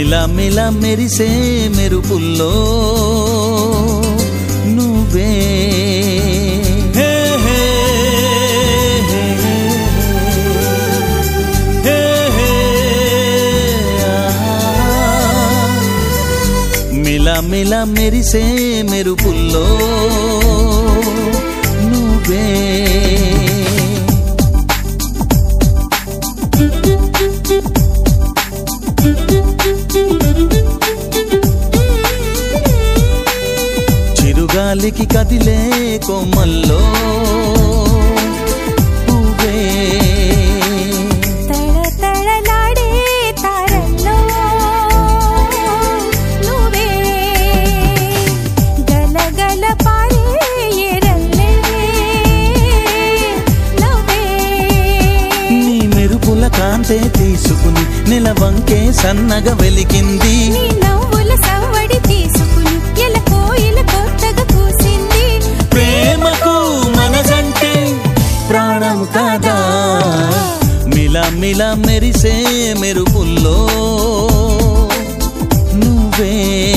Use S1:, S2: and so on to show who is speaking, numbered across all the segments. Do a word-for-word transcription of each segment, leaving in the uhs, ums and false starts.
S1: మిలా మిలా మెరిసే మెరుపుల్లో నువ్వే హే హే హే హే హే మిలా మిలా మెరిసే మెరుపుల్లో నువ్వే చిరుగాలికి కదిలే కొమ్మల్లో నువ్వే
S2: తళతళలాడే తారల్లో నువ్వే గలగల పారే ఎరల్లే నువ్వే
S1: నీ మెరుపుల కాంతే తీసుకుని నెలవంకే సన్నగా వెలిగింది
S2: నీ నవ్వుల సవ్వడి తీసుకుని ఎల కోయిల కొత్తగా కూసింది
S1: ప్రేమకు మనసంటే ప్రాణం కాదా మిలా మిలా మెరిసే మెరుపుల్లో నువ్వే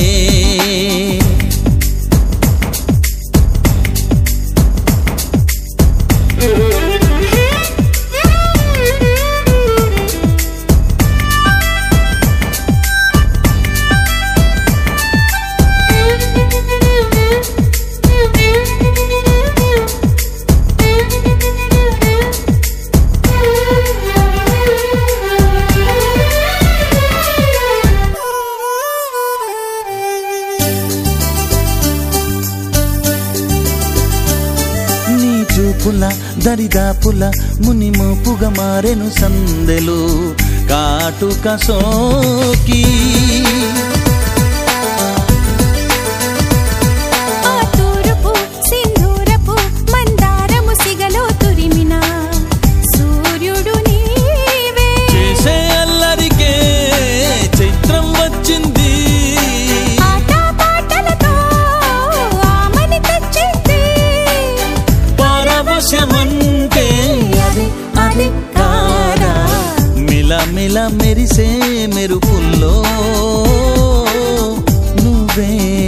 S1: చూపుల దరిదాపుల మునిమోపుగా మారెను సందెలు కాటుక సోకి
S2: ఆ తూరుపు సింధూరపు మందారము సిగలో తురిమిన సూర్యుడు నీవే
S1: చేసే అల్లరికే చైత్రం వచ్చింది
S2: ఆటపాటలతో ఆమని తెచ్చింది
S1: పరవశమంటే అదే అదే కాదా మిలా మిలా మెరిసే మెరుపుల్లో నువ్వే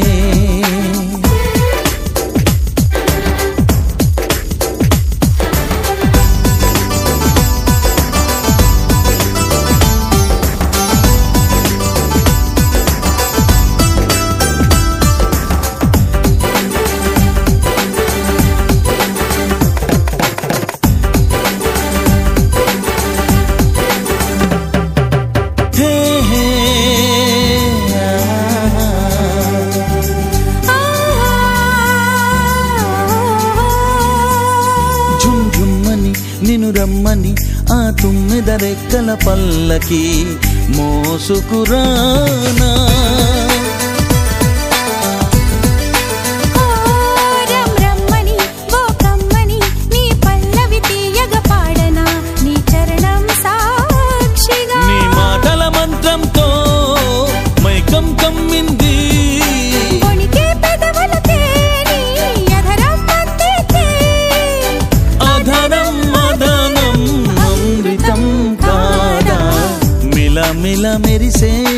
S1: నిను రమ్మని ఆ తుమ్మెద రెక్కల పల్లకి మోసుకురానా
S2: రమ్మని ఓ కమ్మని నీ పల్లవి తీయగ పాడనా నీ చరణం సాక్షిగా
S1: నీ మాటల మంత్రంతో మైకం కమ్మింది
S2: కొనికే పెదవులకే నీ అధరం అందితే
S1: అధరం మదనం అమృతం కాదా మిలా మిలా మెరిసే